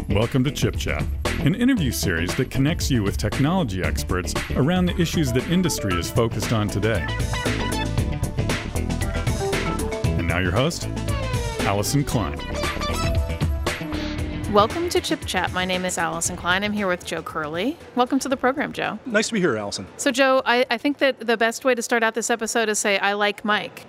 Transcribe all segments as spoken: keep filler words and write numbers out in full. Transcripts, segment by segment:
Welcome to Chip Chat, an interview series that connects you with technology experts around the issues that industry is focused on today. And now your host, Allison Klein. Welcome to Chip Chat. My name is Allison Klein. I'm here with Joe Curley. Welcome to the program, Joe. Nice to be here, Allison. So, Joe, I, I think that the best way to start out this episode is say, I like Mike.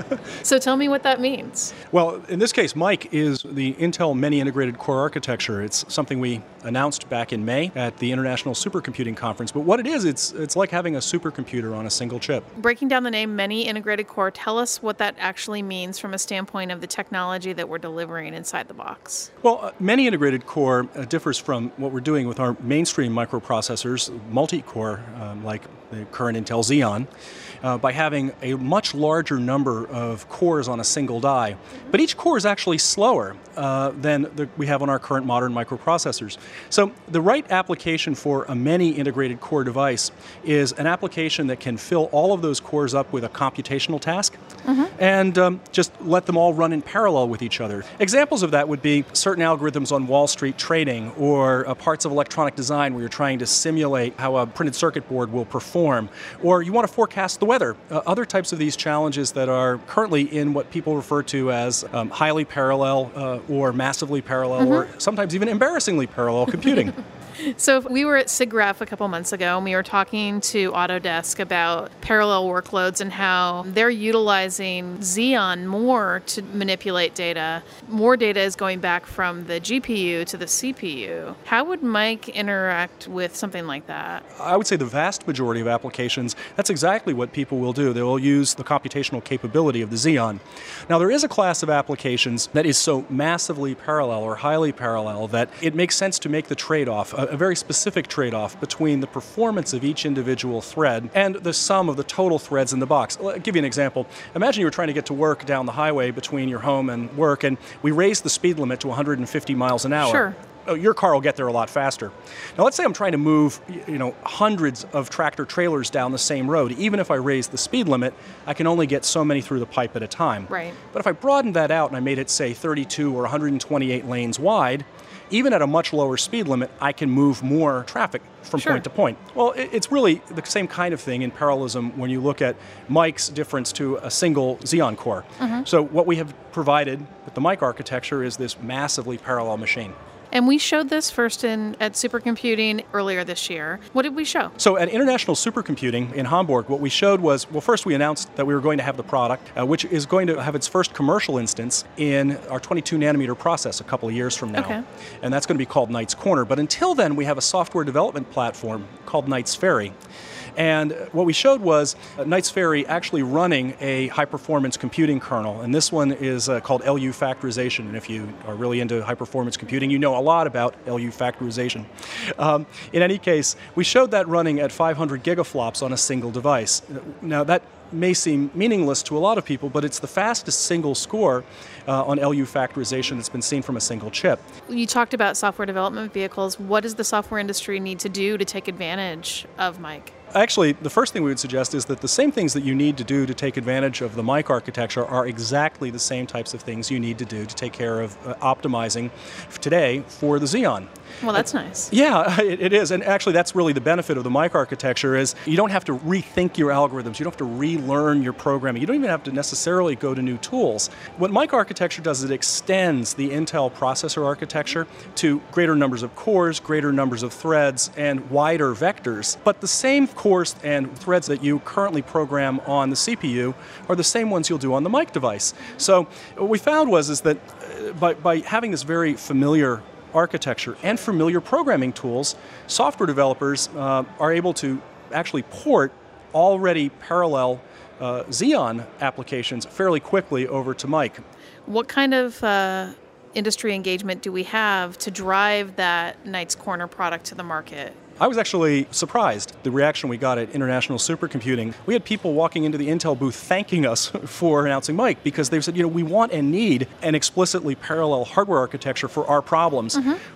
So tell me what that means. Well, in this case, Mike is the Intel Many Integrated Core Architecture. It's something we announced back in May at the International Supercomputing Conference. But what it is, it's it's like having a supercomputer on a single chip. Breaking down the name Many Integrated Core, tell us what that actually means from a standpoint of the technology that we're delivering inside the box. Well, uh, Many Integrated Core uh, differs from what we're doing with our mainstream microprocessors, multi-core, um, like the current Intel Xeon, uh, by having a much larger number of cores on a single die. But each core is actually slower uh, than the, we have on our current modern microprocessors. So the right application for a many integrated core device is an application that can fill all of those cores up with a computational task mm-hmm. and um, just let them all run in parallel with each other. Examples of that would be certain algorithms on Wall Street trading or uh, parts of electronic design where you're trying to simulate how a printed circuit board will perform, or you want to forecast the weather. Uh, other types of these challenges that are currently in what people refer to as um, highly parallel uh, or massively parallel mm-hmm. or sometimes even embarrassingly parallel computing. So we were at SIGGRAPH a couple months ago, and we were talking to Autodesk about parallel workloads and how they're utilizing Xeon more to manipulate data. More data is going back from the G P U to the C P U. How would Mike interact with something like that? I would say the vast majority of applications, that's exactly what people will do. They will use the computational capability of the Xeon. Now, there is a class of applications that is so massively parallel or highly parallel that it makes sense to make the trade-off, a, a very specific trade-off between the performance of each individual thread and the sum of the total threads in the box. I'll give you an example. Imagine you were trying to get to work down the highway between your home and work, and we raised the speed limit to one hundred fifty miles an hour. Sure. Oh, your car will get there a lot faster. Now, let's say I'm trying to move, you know, hundreds of tractor trailers down the same road. Even if I raise the speed limit, I can only get so many through the pipe at a time. Right. But if I broadened that out and I made it, say, thirty-two or one hundred twenty-eight lanes wide, even at a much lower speed limit, I can move more traffic from sure. point to point. Well, it's really the same kind of thing in parallelism when you look at Mike's difference to a single Xeon core. Mm-hmm. So what we have provided with the Mike architecture is this massively parallel machine. And we showed this first in at Supercomputing earlier this year. What did we show? So at International Supercomputing in Hamburg, what we showed was, well, first we announced that we were going to have the product, uh, which is going to have its first commercial instance in our twenty-two nanometer process a couple of years from now. Okay. And that's going to be called Knight's Corner. But until then, we have a software development platform called Knight's Ferry. And what we showed was uh, Knight's Ferry actually running a high-performance computing kernel. And this one is uh, called L U factorization. And if you are really into high-performance computing, you know a lot about L U factorization. Um, in any case, we showed that running at five hundred gigaflops on a single device. Now, that may seem meaningless to a lot of people, but it's the fastest single score uh, on L U factorization that's been seen from a single chip. You talked about software development vehicles. What does the software industry need to do to take advantage of Mike? Actually, the first thing we would suggest is that the same things that you need to do to take advantage of the Mike architecture are exactly the same types of things you need to do to take care of uh, optimizing today for the Xeon. Well, that's nice. Yeah, it, it is. And actually, that's really the benefit of the Mike architecture is you don't have to rethink your algorithms. You don't have to relearn your programming. You don't even have to necessarily go to new tools. What Mike architecture does is it extends the Intel processor architecture to greater numbers of cores, greater numbers of threads, and wider vectors. But the same cores and threads that you currently program on the C P U are the same ones you'll do on the Mike device. So what we found was is that uh, by, by having this very familiar architecture and familiar programming tools, software developers uh, are able to actually port already parallel uh, Xeon applications fairly quickly over to Mike. What kind of uh, industry engagement do we have to drive that Knight's Corner product to the market? I was actually surprised the reaction we got at International Supercomputing. We had people walking into the Intel booth thanking us for announcing Mike because they said, you know, we want and need an explicitly parallel hardware architecture for our problems. Mm-hmm. But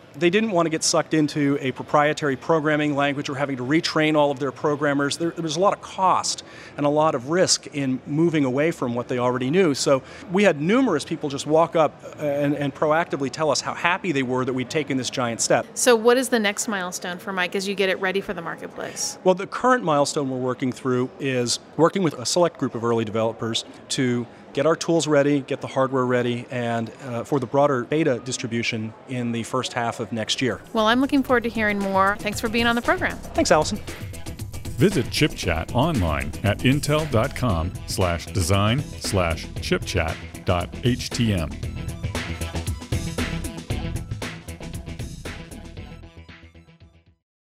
They didn't want to get sucked into a proprietary programming language or having to retrain all of their programmers. There, there was a lot of cost and a lot of risk in moving away from what they already knew. So we had numerous people just walk up and, and proactively tell us how happy they were that we'd taken this giant step. So what is the next milestone for Mike as you get it ready for the marketplace? Well, the current milestone we're working through is working with a select group of early developers to get our tools ready, get the hardware ready, and uh, for the broader beta distribution in the first half of next year. Well, I'm looking forward to hearing more. Thanks for being on the program. Thanks, Allison. Visit ChipChat online at intel.com slash design slash chipchat dot htm.